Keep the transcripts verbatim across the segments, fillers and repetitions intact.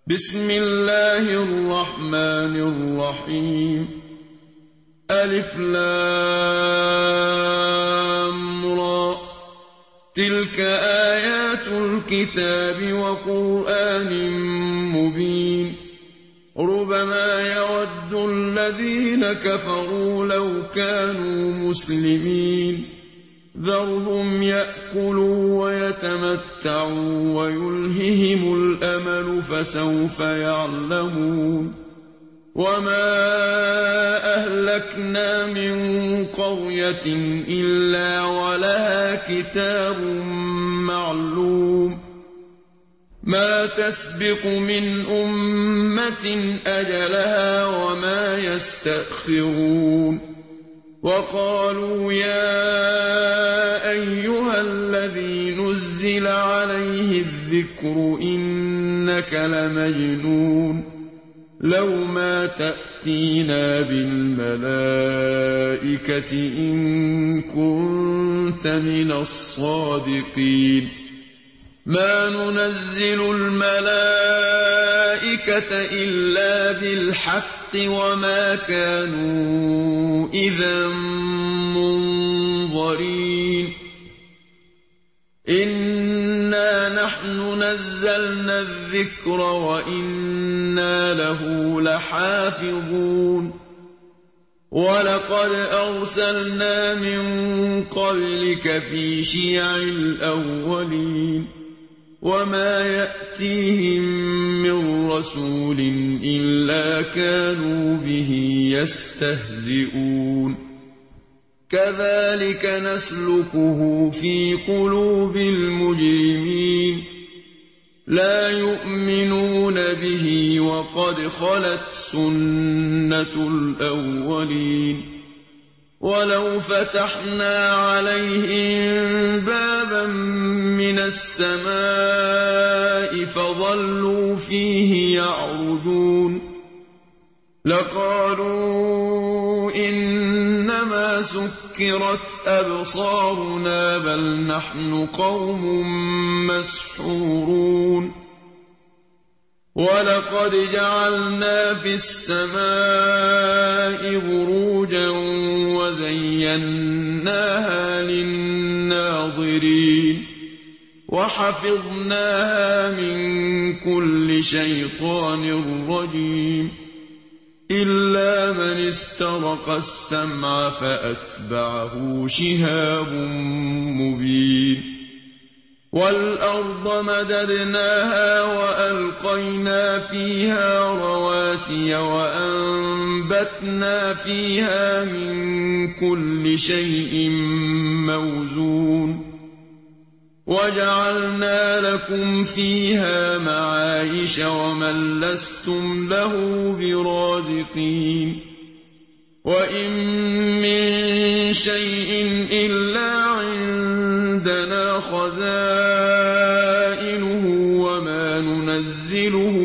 بسم الله الرحمن الرحيم. ألف لام را. تلك آيات الكتاب وقرآن مبين. ربما يود الذين كفروا لو كانوا مسلمين. ذرهم يأكلوا ويتمتعوا ويلههم الأمل فسوف يعلمون. وما أهلكنا من قرية إلا ولها كتاب معلوم. ما تسبق من أمة أجلها وما يستأخرون. وقالوا يا أيها الذي نزل عليه الذكر إنك لمجنون. لو ما تأتينا بالملائكة إن كنت من الصادقين. ما ننزل الملائكة إلا بالحق وما كانوا إذا منظرين. إنا نحن نزلنا الذكر وإنا له لحافظون. ولقد أرسلنا من قبلك في شيع الأولين. وما يأتيهم من رسول إلا كانوا به يستهزئون. كذلك نسلكه في قلوب المجرمين. لا يؤمنون به وقد خلت سنة الأولين. ولو فتحنا عليهم بابا من السماء فظلوا فيه يعرجون لقالوا إنما سكرت أبصارنا بل نحن قوم مسحورون. ولقد جعلنا في السماء بروجا وزيناها للناظرين. وحفظناها من كل شيطان رجيم. إلا من استرق السمع فأتبعه شهاب مبين. والأرض مددناها وألقينا فيها رواسي وأنبتنا فيها من كل شيء موزون. وجعلنا لكم فيها معايش ومن لستم له برازقين. وإن من شيء إلا عندنا خزائنه وما ننزله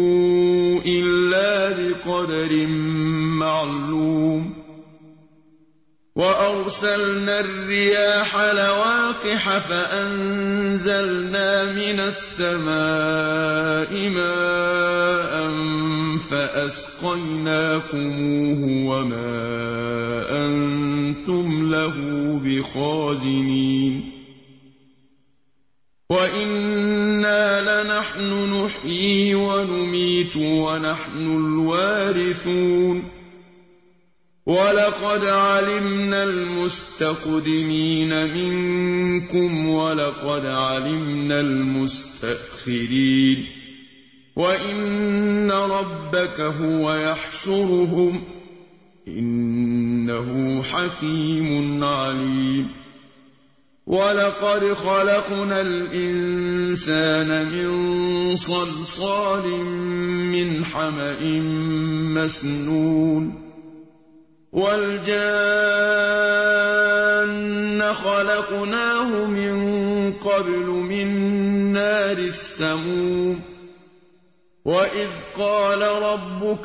إلا بقدر معلوم. وأرسلنا الرياح لواقح فأنزلنا من السماء ماء فأسقيناكموه وما أنتم له بخازنين. وإنا لنحن نحيي ونميت ونحن الوارثون. ولقد علمنا المستقدمين منكم ولقد علمنا المستأخرين. وإن ربك هو يحشرهم إنه حكيم عليم. ولقد خلقنا الإنسان من صلصال من حمأ مسنون. والجان خلقناه من قبل من نار السموم. وإذ قال ربك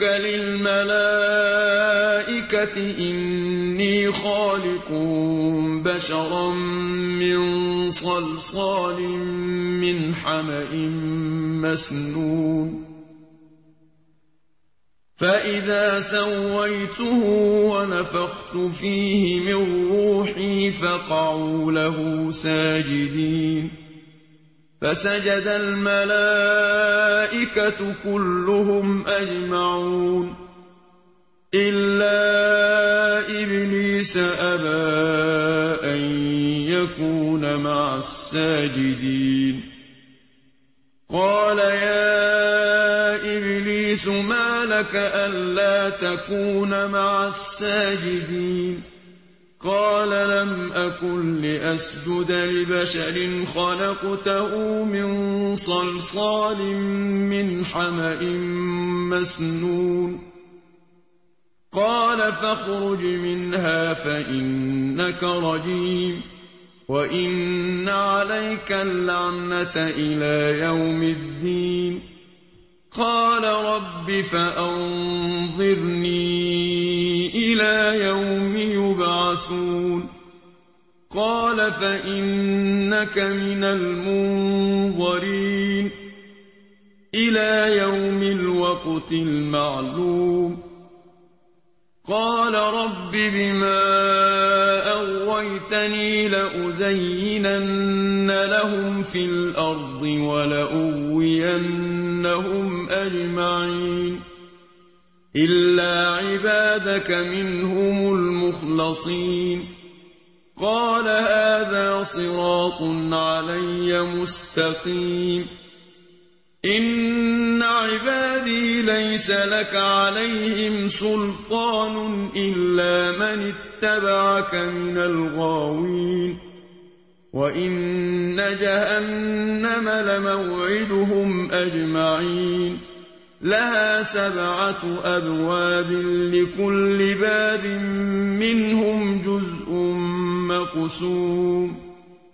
للملائكة إني خالق بشرا من صلصال من حمأ مسنون. فإذا سويته ونفخت فيه من روحي فقعوا له ساجدين فسجد الملائكة كلهم أجمعون إلا إبليس أبى أن يكون مع الساجدين قال يا إبليس ما لك ألا تكون مع الساجدين قال لم أكن لأسجد لبشر خلقته من صلصال من حمأ مسنون قال فاخرج منها فإنك رجيم وإن عليك اللعنة إلى يوم الدين قال رب فأنظرني إلى يوم يبعثون قال فإنك من المنظرين إلى يوم الوقت المعلوم قال رب بما أغويتني لأزينن لهم في الأرض ولأغوينهم أجمعين إلا عبادك منهم المخلصين قال هذا صراط علي مستقيم إن عبادي ليس لك عليهم سلطان إلا من اتبعك من الغاوين وإن جهنم لموعدهم أجمعين لها سبعة أبواب لكل باب منهم جزء مقسوم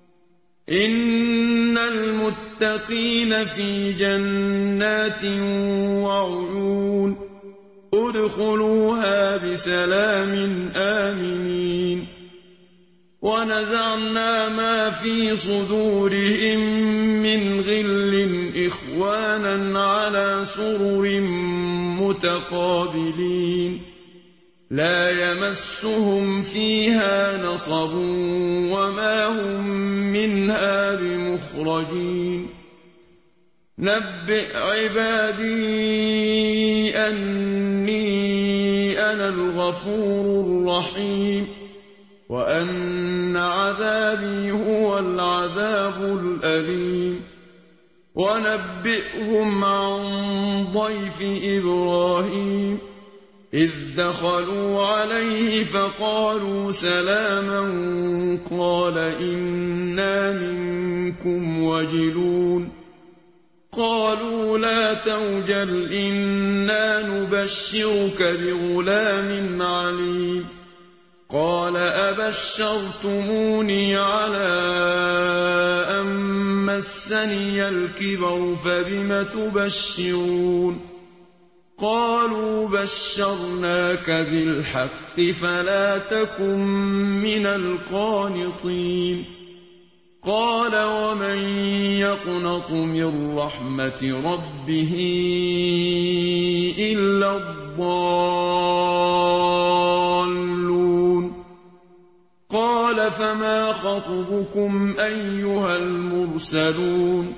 إن المتقين في جنات وعيون ادخلوها بسلام آمنين ونزعنا ما في صدورهم من غل إخوانا على سرر متقابلين لا يمسهم فيها نصب وما هم منها بمخرجين نبئ عبادي أني أنا الغفور الرحيم وأن عذابي هو العذاب الأليم ونبئهم عن ضيف إبراهيم إذ دخلوا عليه فقالوا سلاما قال إنا منكم وجلون قالوا لا توجل إنا نبشرك بغلام عليم قال أبشرتموني على أن مسني الكبر فبم تبشرون قالوا بشرناك بالحق فلا تكن من القانطين قال ومن يقنط من رحمة ربه إلا الضالون قال فما خطبكم أيها المرسلون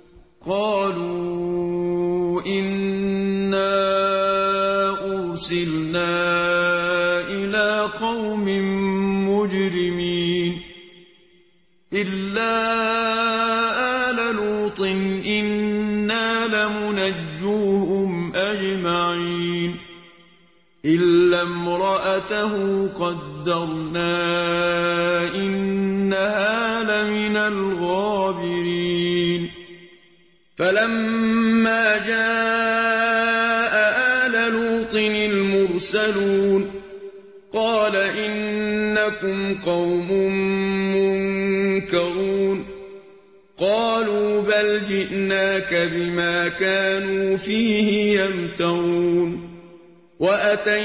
قالوا إنا أرسلنا إلى قوم مجرمين إلا آل لوط إنا لمنجوهم أجمعين إلا امرأته قدرنا إنها لمن الغابرين فلما جاء آل لوط المرسلون قال إنكم قوم منكرون قالوا بل جئناك بما كانوا فيه يمترون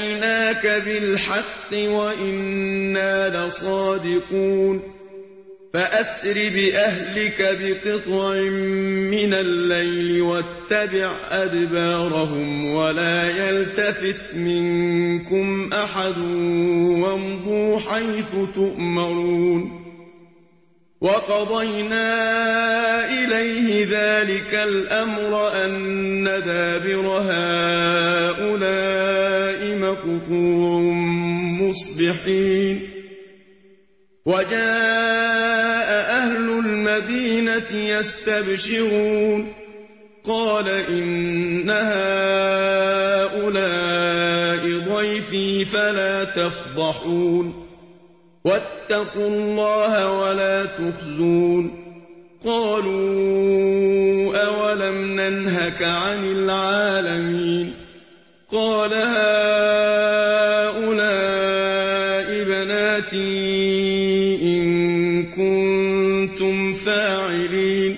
وأتيناك بالحق وإنا لصادقون فأسر بأهلك بقطع من الليل واتبع أدبارهم ولا يلتفت منكم أحد وامضوا حيث تؤمرون وقضينا إليه ذلك الأمر أن دابر هؤلاء مقطوع مصبحين وجاء أهل المدينة يستبشرون قال إن هؤلاء ضيفي فلا تفضحون واتقوا الله ولا تخزون قالوا أولم ننهك عن العالمين قال هؤلاء بناتي فاعلين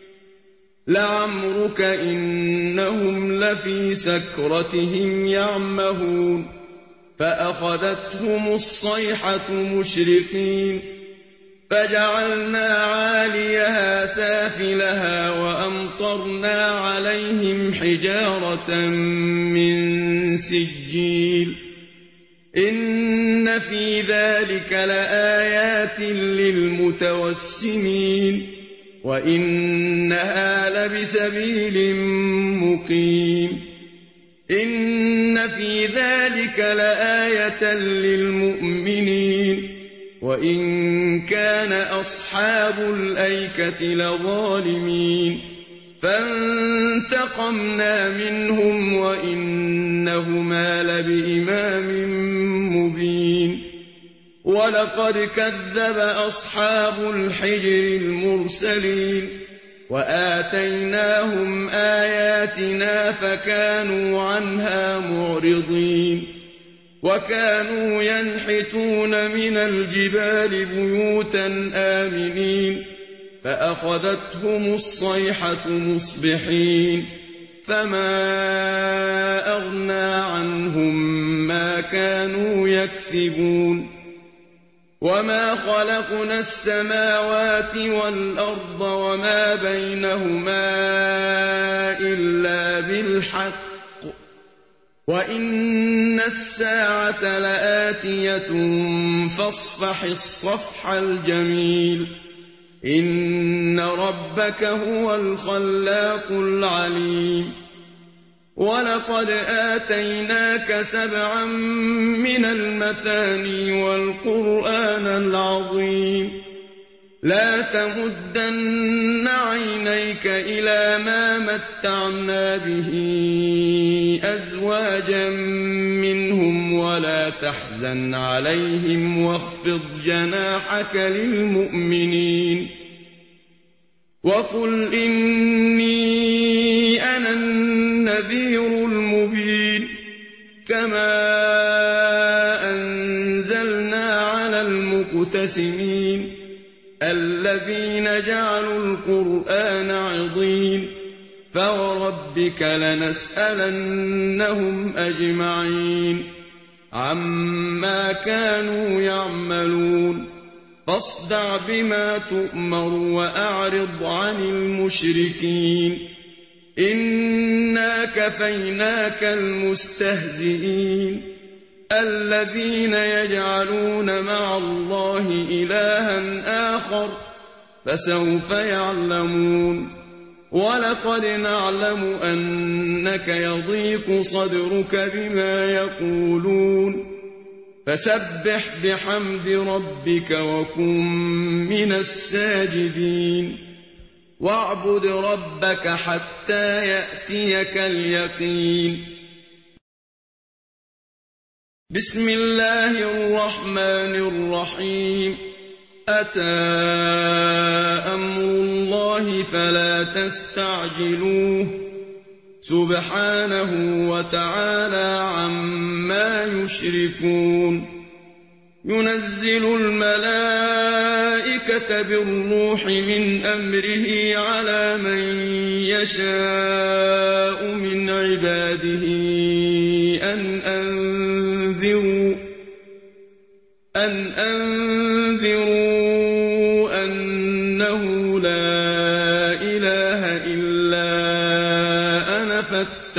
لعمرك إنهم لفي سكرتهم يعمهون فأخذتهم الصيحة مشرقين فجعلنا عاليها سافلها وأمطرنا عليهم حجارة من سجيل إن في ذلك لآيات للمتوسمين وإنها لبسبيل مقيم إن في ذلك لآية للمؤمنين وإن كان أصحاب الأيكة لظالمين فانتقمنا منهم وإنهما لبإمام مبين ولقد كذب أصحاب الحجر المرسلين وآتيناهم آياتنا فكانوا عنها معرضين وكانوا ينحتون من الجبال بيوتا آمنين فأخذتهم الصيحة مصبحين فما أغنى عنهم ما كانوا يكسبون وما خلقنا السماوات والأرض وما بينهما إلا بالحق وإن الساعة لآتية فاصفح الصفح الجميل إن ربك هو الخلاق العليم ولقد آتيناك سبعا من المثاني والقرآن العظيم لا تمدن عينيك إلى ما متعنا به أزواجا منهم ولا تحزن عليهم واخفض جناحك للمؤمنين وقل إني أنا النذير المبين كما أنزلنا على المقتسمين الذين جعلوا القرآن عضين فوربك لنسألنهم أجمعين عما كانوا يعملون فاصدع بما تؤمر وأعرض عن المشركين إنا كفيناك المستهزئين الذين يجعلون مع الله إلها آخر فسوف يعلمون ولقد نعلم أنك يضيق صدرك بما يقولون فسبح بحمد ربك وكن من الساجدين واعبد ربك حتى يأتيك اليقين بسم الله الرحمن الرحيم أتى أمر الله فلا تستعجلوه سبحانه وتعالى عما يشركون ينزل الملائكة بالروح من أمره على من يشاء من عباده أن أنذروا أن أنذروا أن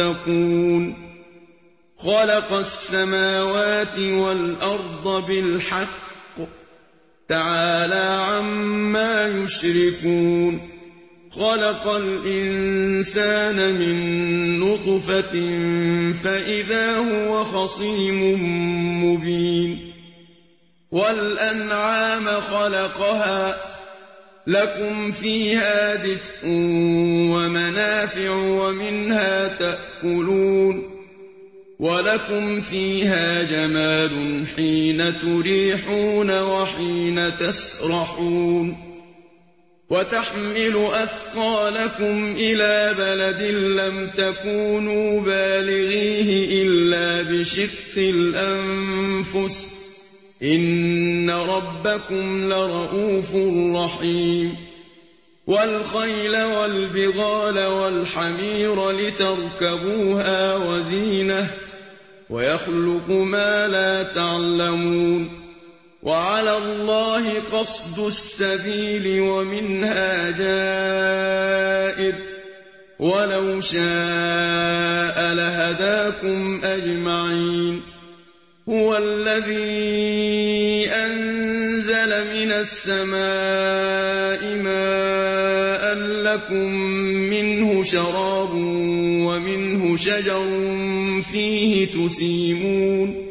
تتقون خلق السماوات والأرض بالحق تعالى عما يشركون خلق الإنسان من نطفة فإذا هو خصيم مبين والأنعام خلقها لكم فيها دفء ومنافع ومنها تأكلون ولكم فيها جمال حين تريحون وحين تسرحون وتحمل أثقالكم إلى بلد لم تكونوا بالغيه إلا بشق الأنفس إن ربكم لرءوف رحيم والخيل والبغال والحمير لتركبوها وزينة ويخلق ما لا تعلمون وعلى الله قصد السبيل ومنها جائر ولو شاء لهداكم أجمعين هو الذي أنزل من السماء ماء لكم منه شراب ومنه شجر فيه تسيمون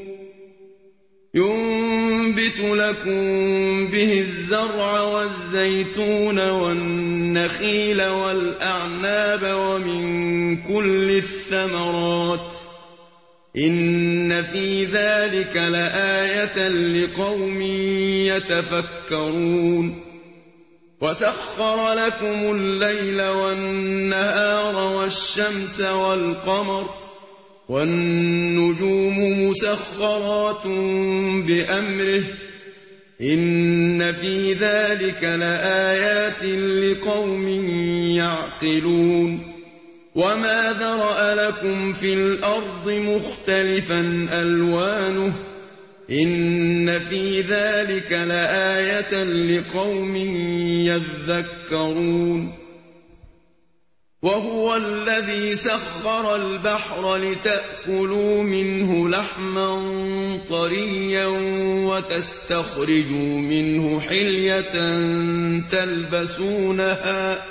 ينبت لكم به الزرع والزيتون والنخيل والأعناب ومن كل الثمرات إن في ذلك لآية لقوم يتفكرون وسخر لكم الليل والنهار والشمس والقمر والنجوم مسخرات بأمره إن في ذلك لآيات لقوم يعقلون وما ذرأ لكم في الأرض مختلفا ألوانه إن في ذلك لآية لقوم يذكرون وهو الذي سخر البحر لتأكلوا منه لحما طريا وتستخرجوا منه حلية تلبسونها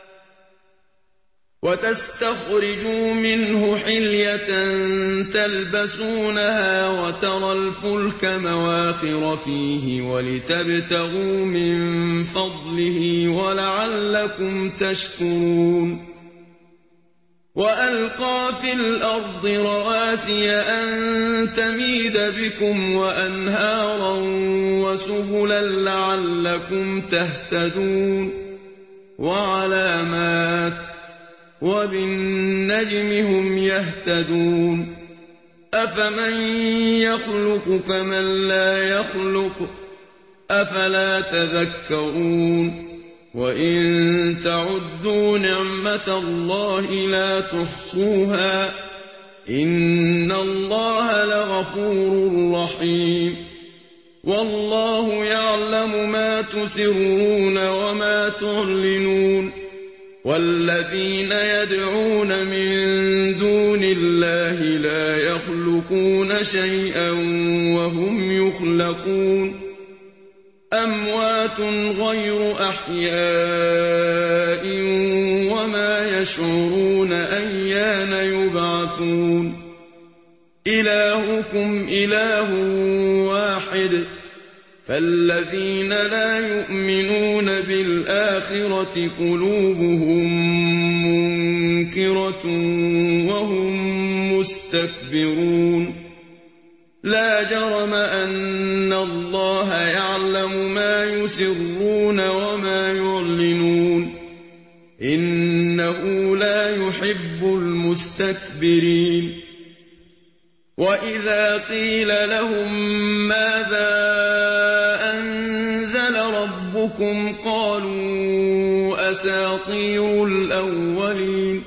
وتستخرجوا منه حلية تلبسونها وترى الفلك مواخر فيه ولتبتغوا من فضله ولعلكم تشكرون وألقى في الأرض رواسي أن تميد بكم وأنهارا وسبلا لعلكم تهتدون وعلامات وبالنجم هم يهتدون أفمن يخلق كمن لا يخلق أفلا تذكرون وإن تعدوا نعمة الله لا تحصوها إن الله لغفور رحيم والله يعلم ما تسرون وما تعلنون والذين يدعون من دون الله لا يخلقون شيئا وهم يخلقون أموات غير أحياء وما يشعرون أيان يبعثون إلهكم إله واحد فالذين لا يؤمنون بالآخرة قلوبهم منكرة وهم مستكبرون لا جرم أن الله يعلم ما يسرون وما يعلنون إنه لا يحب المستكبرين وإذا قيل لهم ماذا أنزل ربكم قالوا أساطير الأولين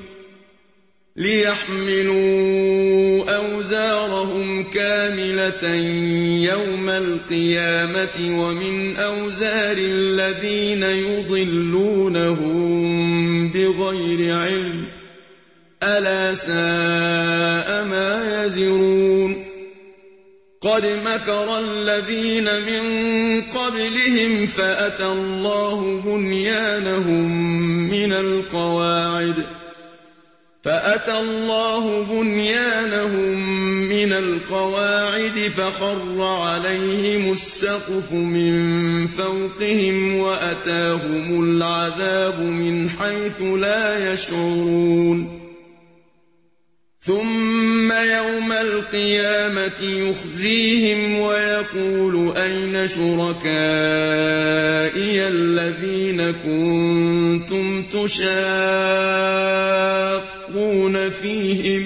ليحملوا أوزارهم كاملة يوم القيامة ومن أوزار الذين يضلونهم بغير علم ألا ساء ما يزرون قد مكر الذين من قبلهم فأتى الله بنيانهم من القواعد فأتى الله بنيانهم من القواعد فخر عليهم السقف من فوقهم وأتاهم العذاب من حيث لا يشعرون ثم يوم القيامة يخزيهم ويقول أين شركائي الذين كنتم تشاقون فيهم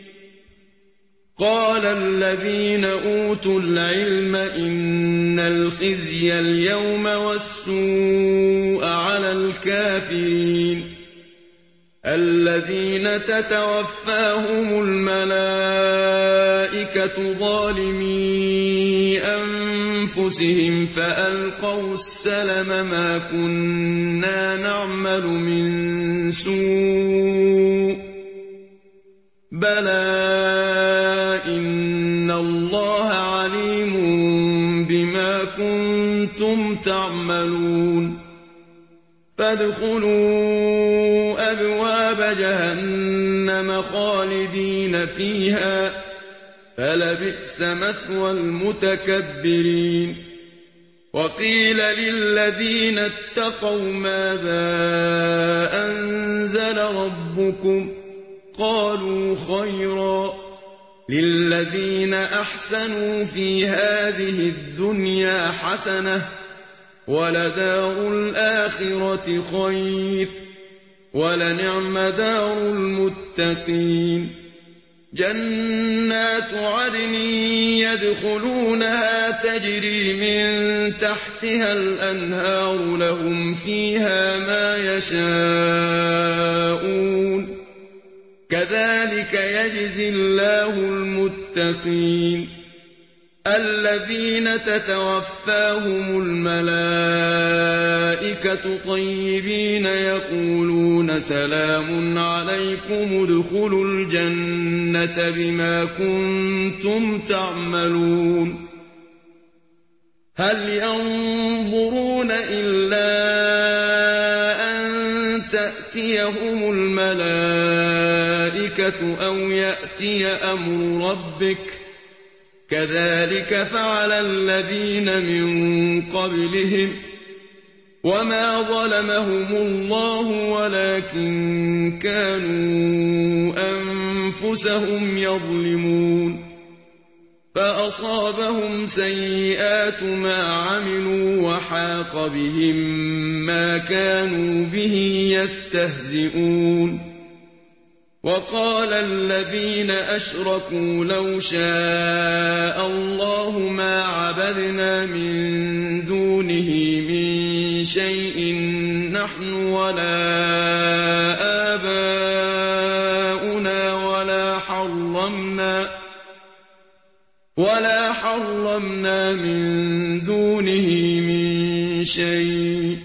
قال الذين أوتوا العلم إن الخزي اليوم والسوء على الكافرين الذين تتوفاهم الملائكة ظالمي أنفسهم فألقوا السلم ما كنا نعمل من سوء بلى إن الله عليم بما كنتم تعملون فادخلوا أبواب جهنم خالدين فيها فلبئس مثوى المتكبرين وقيل للذين اتقوا ماذا أنزل ربكم قالوا خيرا للذين أحسنوا في هذه الدنيا حسنة ولدار الآخرة خير ولنعم دار المتقين جنات عدن يدخلونها تجري من تحتها الأنهار لهم فيها ما يشاءون كذلك يجزي الله المتقين الذين تتوفاهم الملائكة طيبين يقولون سلام عليكم ادخلوا الجنة بما كنتم تعملون هل ينظرون إلا أن تأتيهم الملائكة أو يأتي أمر ربك كذلك فعل الذين من قبلهم وما ظلمهم الله ولكن كانوا أنفسهم يظلمون فأصابهم سيئات ما عملوا وحاق بهم ما كانوا به يستهزئون وقال الذين أشركوا لو شاء الله ما عبدنا من دونه من شيء نحن ولا آباؤنا ولا حرمنا ولا حرمنا من دونه من شيء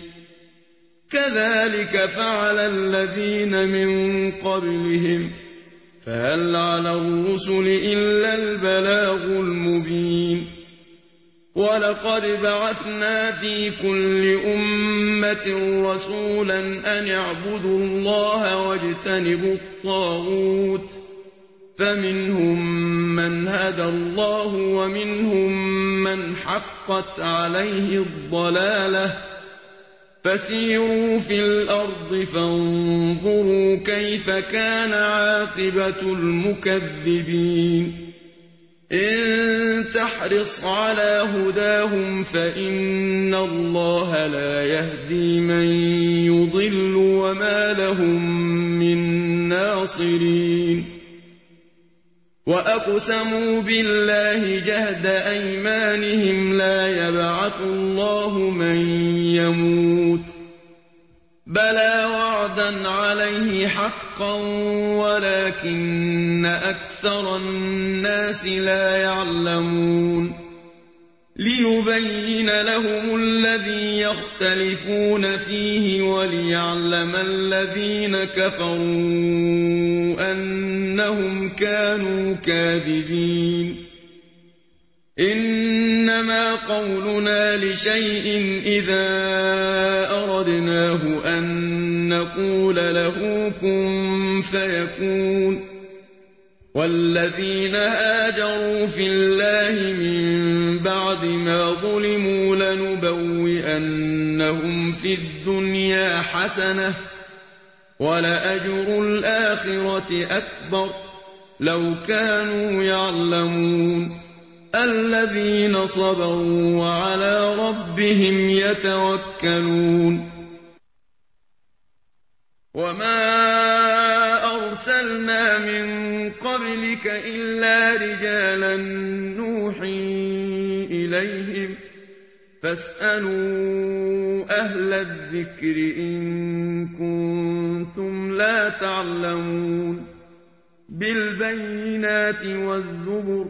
كذلك فعل الذين من قبلهم فهل على الرسل إلا البلاغ المبين ولقد بعثنا في كل أمة رسولا أن اعبدوا الله واجتنبوا الطاغوت فمنهم من هدى الله ومنهم من حقت عليه الضلالة فسيروا في الأرض فانظروا كيف كان عاقبة المكذبين إن تحرص على هداهم فإن الله لا يهدي من يضل وما لهم من ناصرين وأقسموا بالله جهد أيمانهم لا يبعث الله من يموت بلى وعدا عليه حقا ولكن أكثر الناس لا يعلمون ليبين لهم الذي يختلفون فيه وليعلم الذين كفروا أنهم كانوا كاذبين إنما قولنا لشيء إذا أردناه أن نقول له كن فيكون والذين هاجروا في الله من بعد ما ظلموا لنبوئنهم في الدنيا حسنة ولأجر الآخرة أكبر لو كانوا يعلمون الذين صبروا وعلى ربهم يتوكلون وما أرسلنا من قبلك إلا رجالا نوحي إليهم فاسألوا أهل الذكر إن كنتم لا تعلمون بالبينات والزبر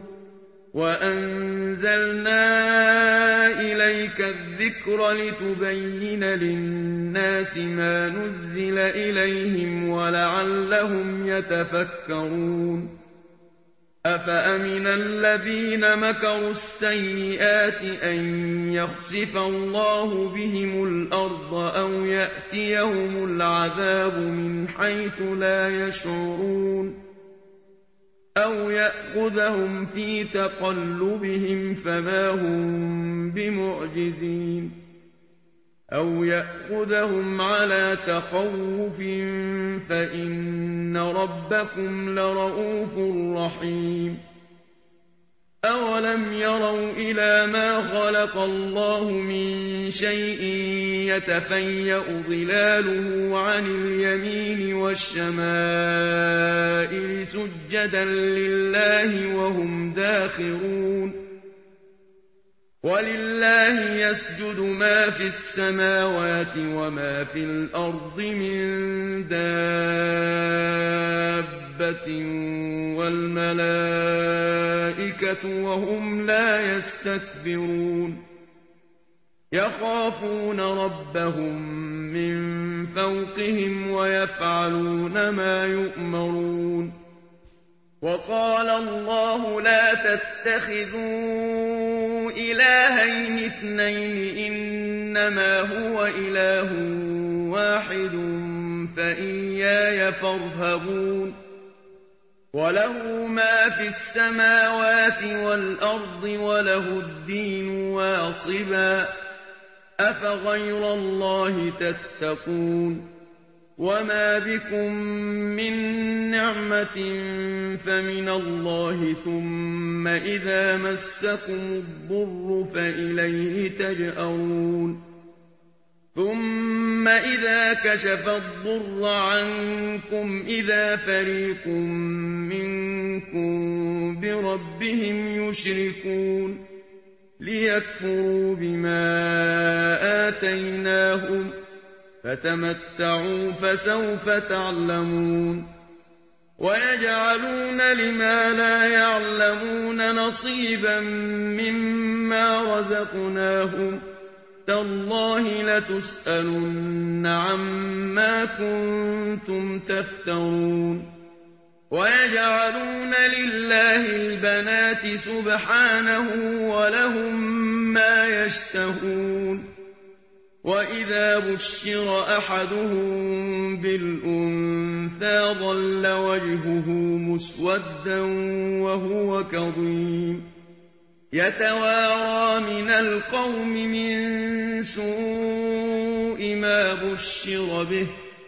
وأنزلنا إليك الذكر لتبين للناس ما نزل إليهم ولعلهم يتفكرون أفأمن الذين مكروا السيئات أن يخسف الله بهم الأرض أو يأتيهم العذاب من حيث لا يشعرون أو يأخذهم في تقلبهم فما هم بمعجزين أو يأخذهم على تخوف فإن ربكم لرءوف رحيم أولم يروا إلى ما خلق الله من شيء يتفيأ ظلاله عن اليمين والشمائل سجدا لله وهم داخرون ولله يسجد ما في السماوات وما في الأرض من دابة والملائكة وهم لا يستكبرون يخافون ربهم من فوقهم ويفعلون ما يؤمرون وقال الله لا تتخذوا إلهين اثنين إنما هو إله واحد فإياي فارهبون وله ما في السماوات والأرض وله الدين واصبا أفغير الله تتقون وما بكم من نعمة فمن الله ثم إذا مسكم الضر فإليه تجأرون ثم إذا كشف الضر عنكم إذا فريق منكم بربهم يشركون ليكفروا بما آتيناهم فتمتعوا فسوف تعلمون ويجعلون لما لا يعلمون نصيبا مما رزقناهم تالله لتسألن عما كنتم تفترون ويجعلون لله البنات سبحانه ولهم ما يشتهون وإذا بشر أحدهم بالأنثى ظل وجهه مسودا وهو كظيم يتوارى من القوم من سوء ما بشر به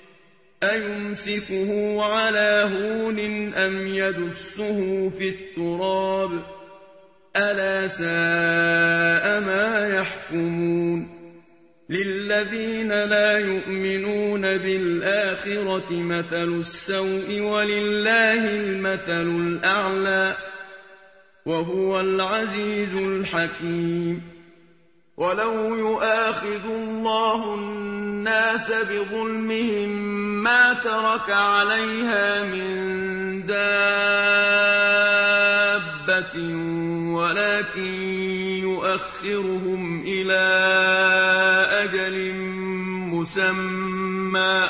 أيمسكه على هون أم يدسه في التراب ألا ساء ما يحكمون للذين لا يؤمنون بالآخرة مثل السوء ولله المثل الأعلى وهو العزيز الحكيم ولو يؤاخذ الله الناس بظلمهم ما ترك عليها من دابة ولكن يؤخرهم إلى أجل مسمى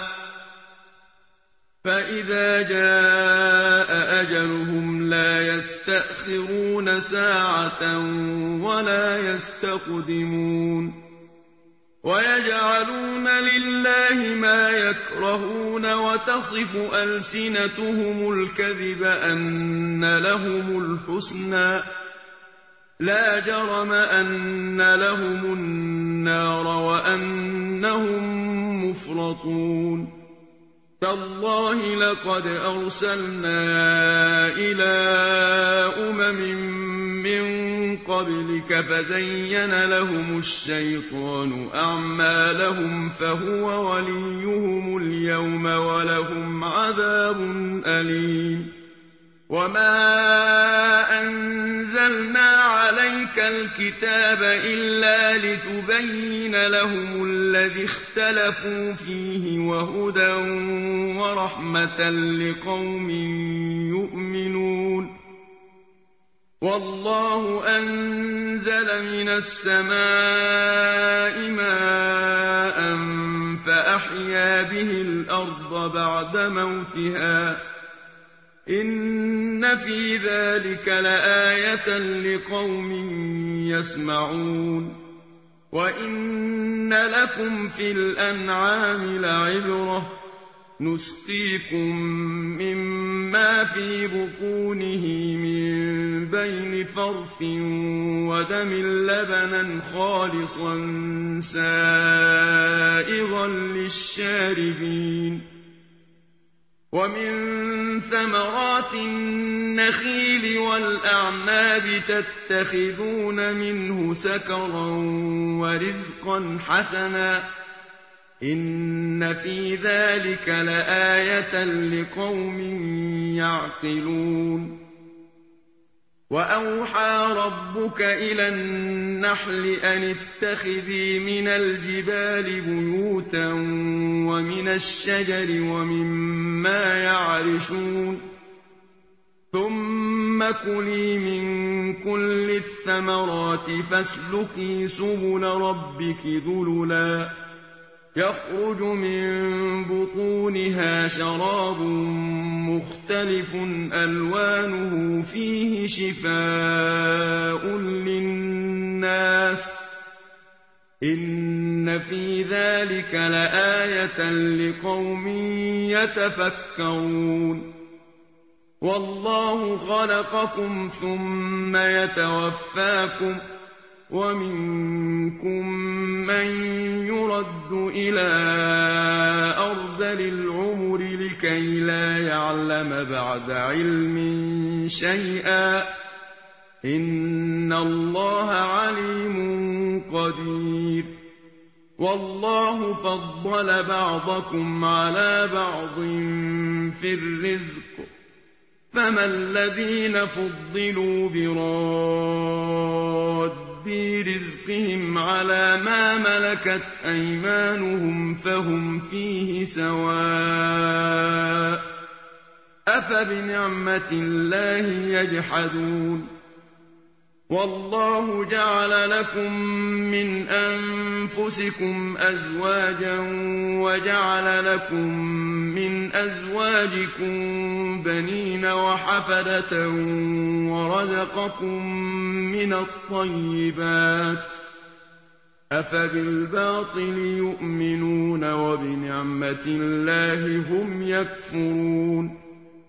فإذا جاء أجلهم لا يستأخرون ساعة ولا يستقدمون ويجعلون لله ما يكرهون وتصف ألسنتهم الكذب أن لهم الحسنى لا جرم أن لهم النار وأنهم مفرطون تالله لقد أرسلنا إلى أمم من قبلك فزين لهم الشيطان أعمالهم فهو وليهم اليوم ولهم عذاب أليم وما أنزلنا عليك الكتاب إلا لتبين لهم الذي اختلفوا فيه وهدى ورحمة لقوم يؤمنون والله أنزل من السماء ماء فأحيا به الأرض بعد موتها إن في ذلك لآية لقوم يسمعون وإن لكم في الأنعام لعبرة نسقيكم مما في بطونه من بين فرث ودم لبنا خالصا سائغا للشاربين ومن ثمرات النخيل والأعناب تتخذون منه سكرا ورزقا حسنا إن في ذلك لآية لقوم يعقلون وأوحى ربك إلى النحل أن اتخذي من الجبال بيوتا ومن الشجر ومما يعرشون ثم كلي من كل الثمرات فاسلكي سبل ربك ذللا يخرج من بطونها شراب مختلف ألوانه فيه شفاء للناس إن في ذلك لآية لقوم يتفكرون والله خلقكم ثم يتوفاكم ومنكم من يرد إلى أرذل العمر لكي لا يعلم بعد علم شيئا إن الله عليم قدير والله فضل بعضكم على بعض في الرزق فما الذين فضلوا براد برزقهم على ما ملكت أيمانهم فهم فيه سواء أفبنعمة الله يجحدون والله جعل لكم من أنفسكم أزواجا وجعل لكم من أزواجكم بنين وحفدة ورزقكم من الطيبات أفبالباطل يؤمنون وبنعمة الله هم يكفرون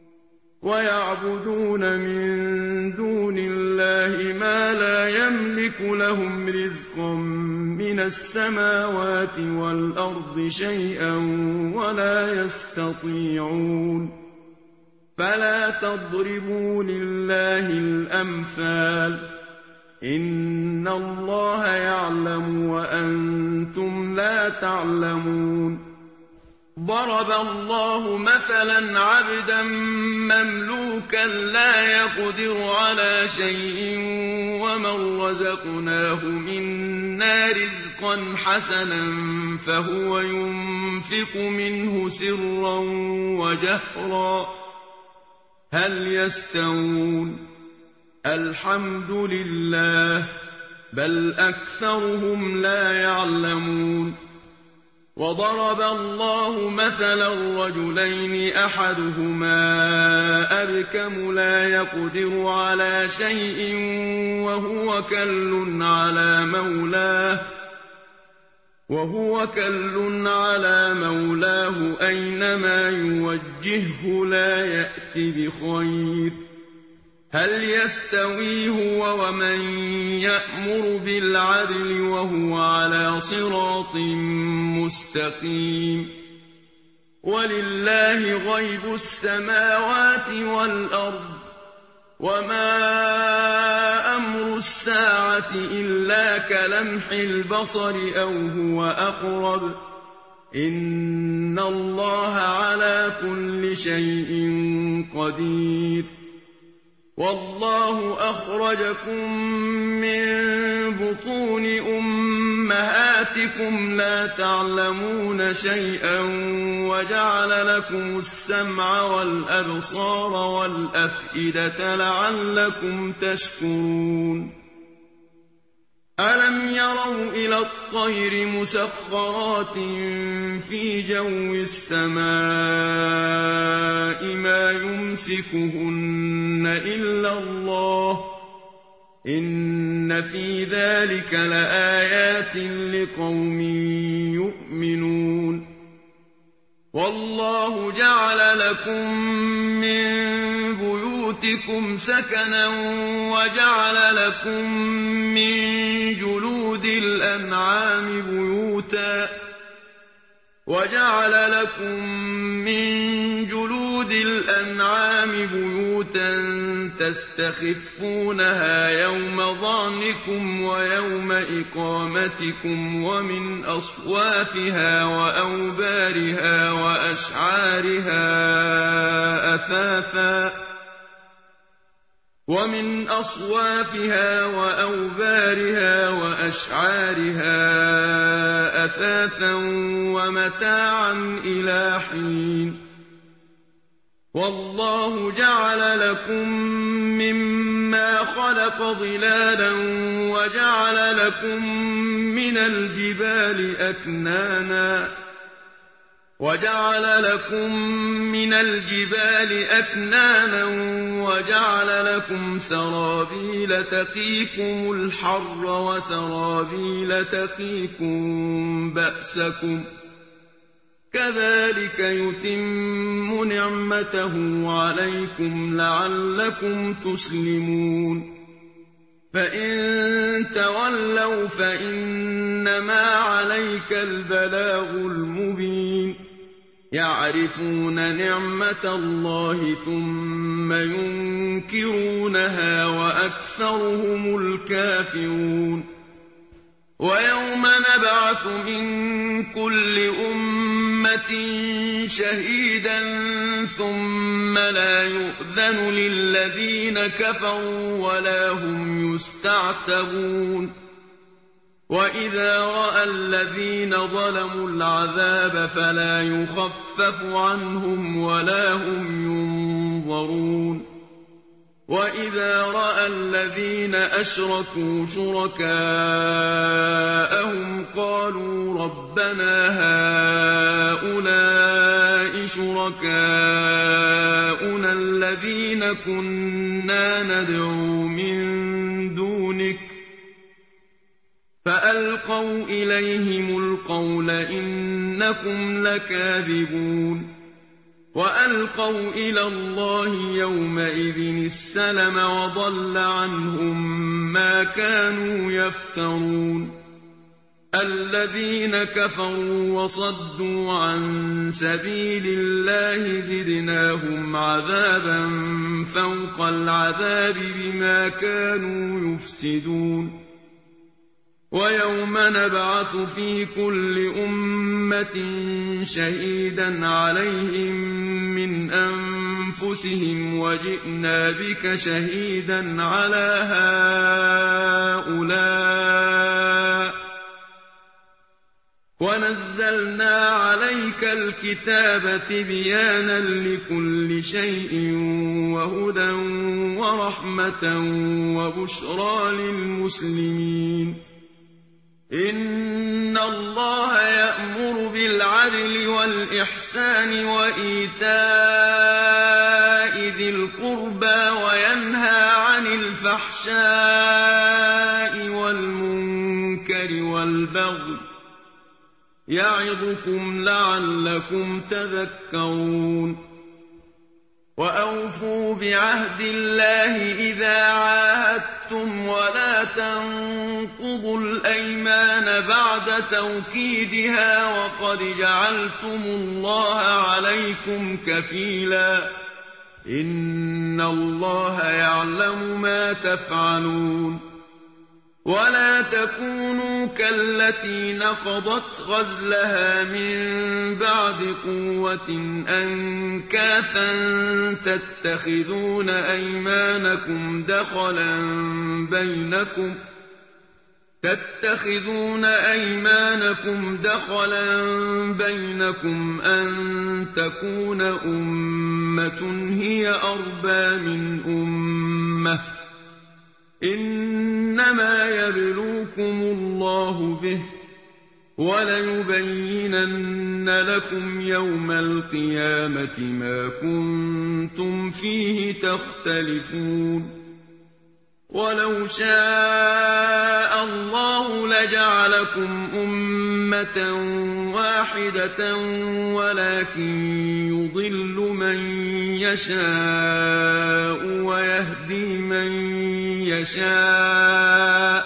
ويعبدون من دون الله ما لا يملك لهم رزقا من السماوات والأرض شيئا ولا يستطيعون فلا تضربوا لله الأمثال إن الله يعلم وأنتم لا تعلمون ضرب الله مثلا عبدا مملوكا لا يقدر على شيء ومن رزقناه منا رزقا حسنا فهو ينفق منه سرا وجهرا هل يستوون الحمد لله بل أكثرهم لا يعلمون وضرب الله مثلا رجلين أحدهما أبكم لا يقدر على شيء وهو كل على مولاه وهو كل على مولاه أينما يوجهه لا يأت بخير هل يستوي هو ومن يأمر بالعدل وهو على صراط مستقيم ولله غيب السماوات والأرض وما أمر الساعة إلا كلمح البصر أو هو أقرب إن الله على كل شيء قدير والله أخرجكم من بطون أمهاتكم لا تعلمون شيئا وجعل لكم السمع والأبصار والأفئدة لعلكم تشكرون ألم يروا إلى الطير مسخرات في جو السماء ما يمسكهن إلا الله إن في ذلك لآيات لقوم يؤمنون والله جعل لكم من بيوتكم سكنا وجعل لكم من جلود الأنعام بيوتا وجعل لكم من جلود الأنعام بيوتا تستخفونها يوم ظعنكم ويوم إقامتكم ومن أصوافها وأوبارها وأشعارها أثاثا ومن أصوافها وأوبارها وأشعارها أثاثا ومتاعا إلى حين والله جعل لكم مما خلق ظلالا وجعل لكم من الجبال أكنانا وجعل لكم من الجبال أكنانا وجعل لكم سرابيل تقيكم الحر وسرابيل تقيكم بأسكم كذلك يتم نعمته عليكم لعلكم تسلمون فإن تولوا فإنما عليك البلاغ المبين يعرفون نعمة الله ثم ينكرونها وأكثرهم الكافرون ويوم نبعث من كل أمة شهيدا ثم لا يؤذن للذين كفروا ولا هم يستعتبون وإذا رأى الذين ظلموا العذاب فلا يخفف عنهم ولا هم ينظرون وإذا رأى الذين أشركوا شركاءهم قالوا ربنا هؤلاء شركاؤنا الذين كنا ندعو من دونك فألقوا إليهم القول إنكم لكاذبون وألقوا إلى الله يومئذ السلم وضل عنهم ما كانوا يفترون الذين كفروا وصدوا عن سبيل الله زدناهم عذابا فوق العذاب بما كانوا يفسدون ويوم نبعث في كل أمة شهيدا عليهم من أنفسهم وجئنا بك شهيدا على هؤلاء وَنَزَّلْنَا عَلَيْكَ الْكِتَابَ تِبْيَانًا لِّكُلِّ شَيْءٍ وَهُدًى وَرَحْمَةً وَبُشْرَىٰ لِلْمُسْلِمِينَ إِنَّ اللَّهَ يَأْمُرُ بِالْعَدْلِ وَالْإِحْسَانِ وَإِيتَاءِ ذِي الْقُرْبَىٰ وَيَنْهَىٰ عَنِ الْفَحْشَاءِ وَالْمُنكَرِ وَالْبَغْيِ ۚ يَعِظُكُمْ لَعَلَّكُمْ تَذَكَّرُونَ وَأَوْفُوا بِعَهْدِ اللَّهِ إِذَا عَاهَدتُّمْ وَلَا تَنقُضُوا الْأَيْمَانَ بَعْدَ تَوْكِيدِهَا وَقَدْ جَعَلْتُمُ اللَّهَ عَلَيْكُمْ كَفِيلًا ۚ إِنَّ اللَّهَ يَعْلَمُ مَا تَفْعَلُونَ وَلَا تَكُونُوا كَالَّتِي نَقَضَتْ غَزْلَهَا مِن بَعْدِ قُوَّةٍ أَنكَاثًا تَتَّخِذُونَ أَيْمَانَكُمْ دَخَلًا بَيْنَكُمْ تَتَّخِذُونَ أَيْمَانَكُمْ دَخَلًا بَيْنَكُمْ أَن تَكُونَ أُمَّةٌ هِيَ أَرْبَىٰ مِنْ أُمَّةٍ ۚ إِنَّمَا يَبْلُوكُمُ اللَّهُ بِهِ ۚ وَلَيُبَيِّنَنَّ لَكُمْ يَوْمَ الْقِيَامَةِ مَا كُنتُمْ فِيهِ تَخْتَلِفُونَ وَلَوْ شَاءَ اللَّهُ لَجَعَلَكُمْ أُمَّةً وَاحِدَةً وَلَٰكِن يُضِلُّ مَن يَشَاءُ وَيَهْدِي مَن يَشَاءُ ۚ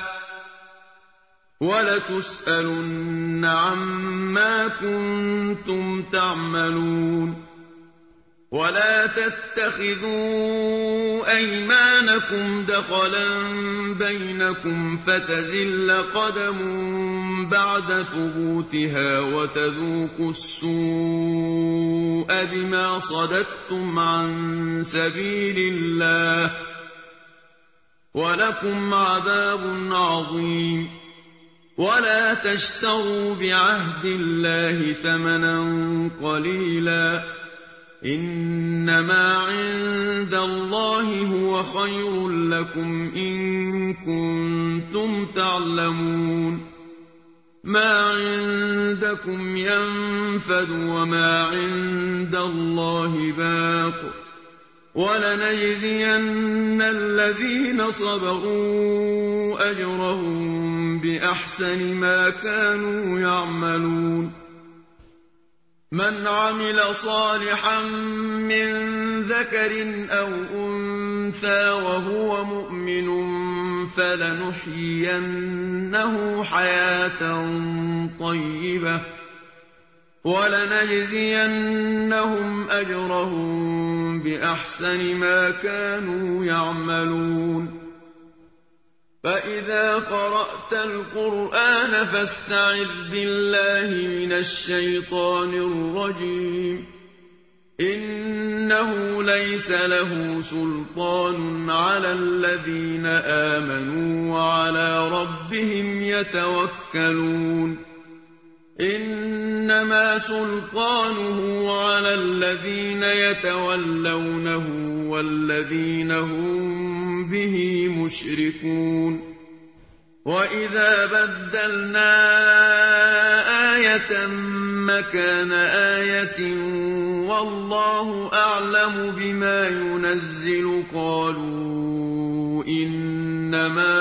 وَلَتُسْأَلُنَّ عَمَّا كُنتُمْ تَعْمَلُونَ وَلَا تَتَّخِذُوا أَيْمَانَكُمْ دَخَلًا بَيْنَكُمْ فَتَزِلَّ قَدَمٌ بَعْدَ ثُبُوتِهَا وَتَذُوقُوا السُّوءَ بِمَا صَدَدتُّمْ عَن سَبِيلِ اللَّهِ ۖ وَلَكُمْ عَذَابٌ عَظِيمٌ وَلَا تَشْتَرُوا بِعَهْدِ اللَّهِ ثَمَنًا قَلِيلًا ۚ إِنَّمَا عِندَ اللَّهِ هُوَ خَيْرٌ لَّكُمْ إِن كُنتُمْ تَعْلَمُونَ مَا عِندَكُمْ يَنفَدُ وَمَا عِندَ اللَّهِ بَاقٍ ۗ وَلَنَجْزِيَنَّ الَّذِينَ صَبَرُوا أَجْرَهُم بِأَحْسَنِ مَا كَانُوا يَعْمَلُونَ مَنْ عَمِلَ صَالِحًا مِّن ذَكَرٍ أَوْ أُنثَىٰ وَهُوَ مُؤْمِنٌ فَلَنُحْيِيَنَّهُ حَيَاةً طَيِّبَةً ۖ وَلَنَجْزِيَنَّهُمْ أَجْرَهُم بِأَحْسَنِ مَا كَانُوا يَعْمَلُونَ فَإِذَا قَرَأْتَ الْقُرْآنَ فَاسْتَعِذْ بِاللَّهِ مِنَ الشَّيْطَانِ الرَّجِيمِ إِنَّهُ لَيْسَ لَهُ سُلْطَانٌ عَلَى الَّذِينَ آمَنُوا وَعَلَىٰ رَبِّهِمْ يَتَوَكَّلُونَ إِنَّمَا سُلْطَانُهُ عَلَى الَّذِينَ يَتَوَلَّوْنَهُ وَالَّذِينَ هُم بِهِ مُشْرِكُونَ وَإِذَا بَدَّلْنَا آيَةً مَّكَانَ آيَةٍ وَاللَّهُ أَعْلَمُ بِمَا يُنَزِّلُ قَالُوا إِنَّمَا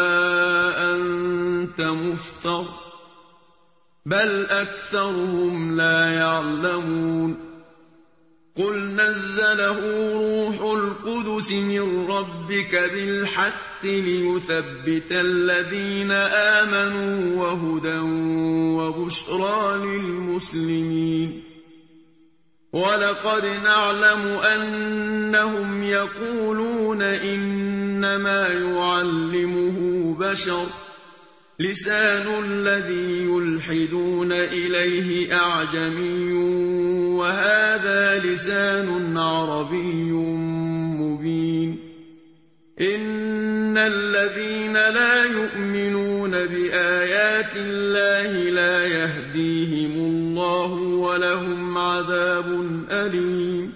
أَنتَ مُفْتَرٍ ۚ بَلْ أَكْثَرُهُمْ لَا يَعْلَمُونَ قُلْ نَزَّلَهُ رُوحُ الْقُدُسِ مِن رَّبِّكَ بِالْحَقِّ لِيُثَبِّتَ الَّذِينَ آمَنُوا وَهُدًى وَبُشْرَىٰ لِلْمُسْلِمِينَ وَلَقَدْ نَعْلَمُ أَنَّهُمْ يَقُولُونَ إِنَّمَا يُعَلِّمُهُ بَشَرٌ ۗ لِّسَانُ الَّذِي يُلْحِدُونَ إِلَيْهِ أَعْجَمِيٌّ وَهَٰذَا لِسَانٌ عَرَبِيٌّ مُّبِينٌ إِنَّ الَّذِينَ لَا يُؤْمِنُونَ بِآيَاتِ بآيات الله لا يهديهم الله ولهم عذاب أليم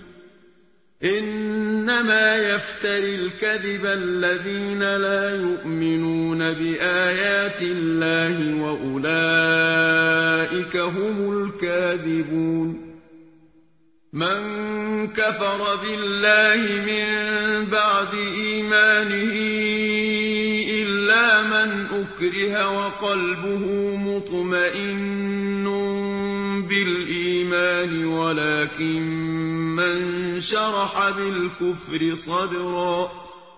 إنما يفتري الكذب الذين لا يؤمنون بآيات الله وأولئك هم الكاذبون من كفر بالله من بعد إيمانه إلا من أكره وقلبه مطمئن بالإيمان ولكن من شرح بالكفر صدرا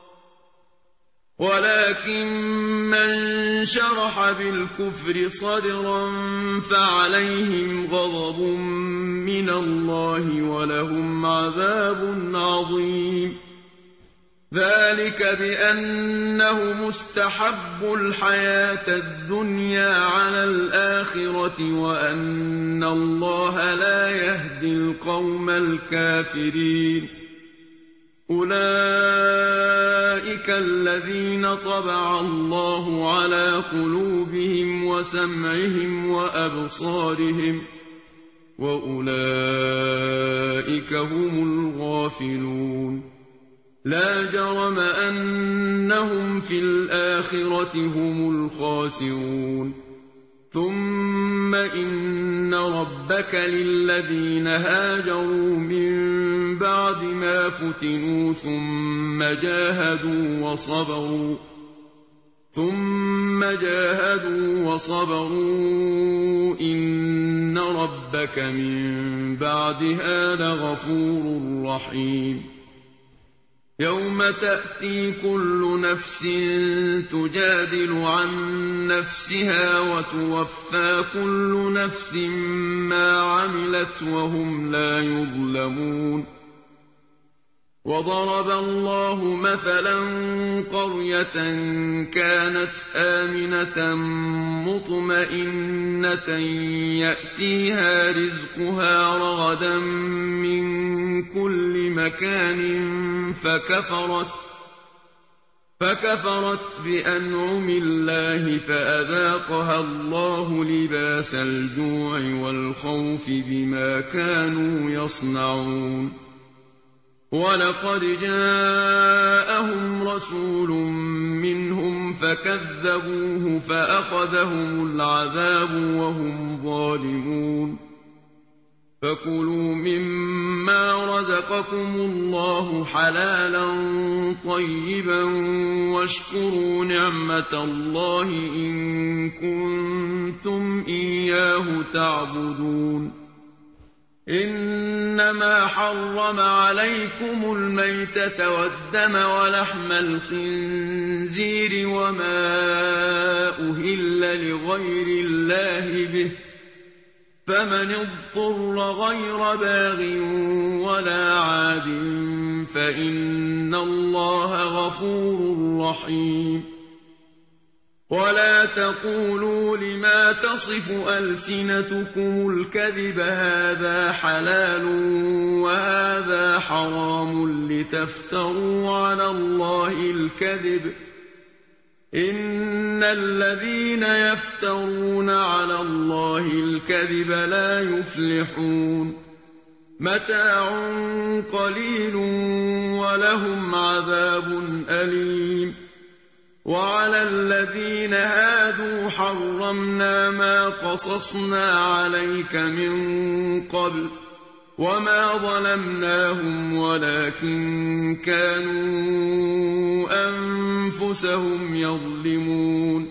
ولكن من شرح بالكفر صدرا فعليهم غضب من الله ولهم عذاب عظيم ذلك بأنه مستحب الحياة الدنيا على الآخرة وأن الله لا يهدي القوم الكافرين أولئك الذين طبع الله على قلوبهم وسمعهم وأبصارهم وأولئك هم الغافلون لا جرم أنهم في الآخرة هم الخاسرون ثم إن ربك للذين هاجروا من بعد ما فتنوا ثم جاهدوا وصبروا ثم جاهدوا وصبروا إن ربك من بعدها لغفور رحيم يوم تأتي كل نفس تجادل عن نفسها وتوفى كل نفس ما عملت وهم لا يظلمون وضرب الله مثلا قرية كانت آمنة مطمئنة يأتيها رزقها رغدا من كل مكان فكفرت فكفرت بأنعم الله فأذاقها الله لباس الجوع والخوف بما كانوا يصنعون ولقد جاءهم رسول منهم فكذبوه فأخذهم العذاب وهم ظالمون فكلوا مما رزقكم الله حلالا طيبا واشكروا نعمة الله إن كنتم إياه تعبدون إنما حرم عليكم الميتة والدم ولحم الخنزير وما أهل لغير الله به فمن اضطر غير باغ ولا عاد فإن الله غفور رحيم ولا تقولوا لما تصف ألسنتكم الكذب هذا حلال وهذا حرام لتفتروا على الله الكذب إن الذين يفترون على الله الكذب لا يفلحون متاع قليل ولهم عذاب أليم وعلى الذين هادوا حرمنا ما قصصنا عليك من قبل وما ظلمناهم ولكن كانوا أنفسهم يظلمون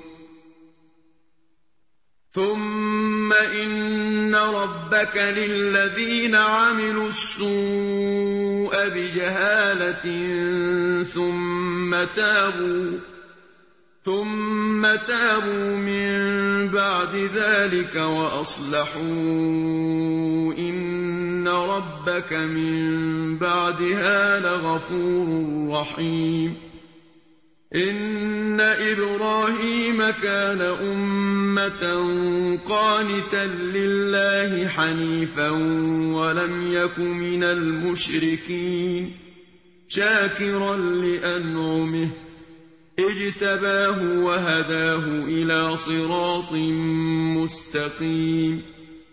ثم إن ربك للذين عملوا السوء بجهالة ثم تابوا ثم تابوا من بعد ذلك وأصلحوا إن ربك من بعدها لغفور رحيم إن إبراهيم كان أمة قانتا لله حنيفا ولم يك من المشركين شاكرا لأنعمه اجتباه وهداه إلى صراط مستقيم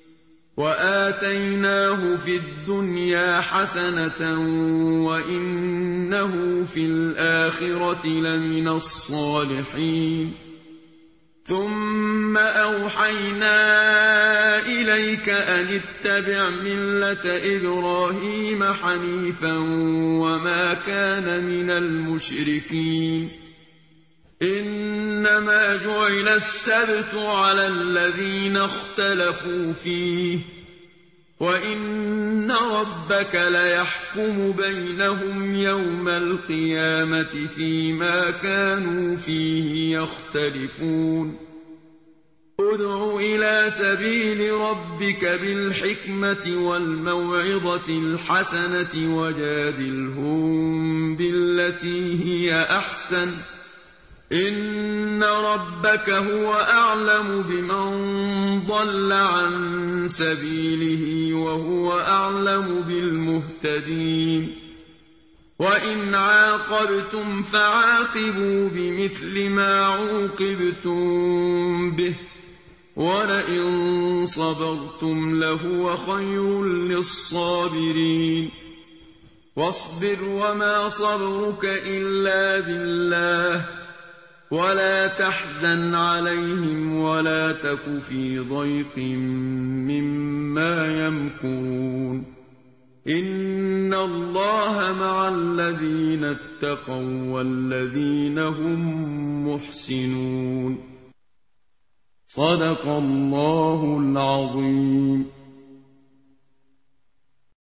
وآتيناه في الدنيا حسنة وإنه في الآخرة لمن الصالحين ثم أوحينا إليك أن اتبع ملة إبراهيم حنيفا وما كان من المشركين إنما جعل السبت على الذين اختلفوا فيه وإن ربك ليحكم بينهم يوم القيامة فيما كانوا فيه يختلفون ادع إلى سبيل ربك بالحكمة والموعظة الحسنة وجادلهم بالتي هي أحسن إن ربك هو أعلم بمن ضل عن سبيله وهو أعلم بالمهتدين وإن عاقبتم فعاقبوا بمثل ما عوقبتم به ولئن صبرتم لهو خير للصابرين واصبر وما صبرك إلا بالله ولا تحزن عليهم ولا تك في ضيق مما يمكرون إن الله مع الذين اتقوا والذين هم محسنون صدق الله العظيم.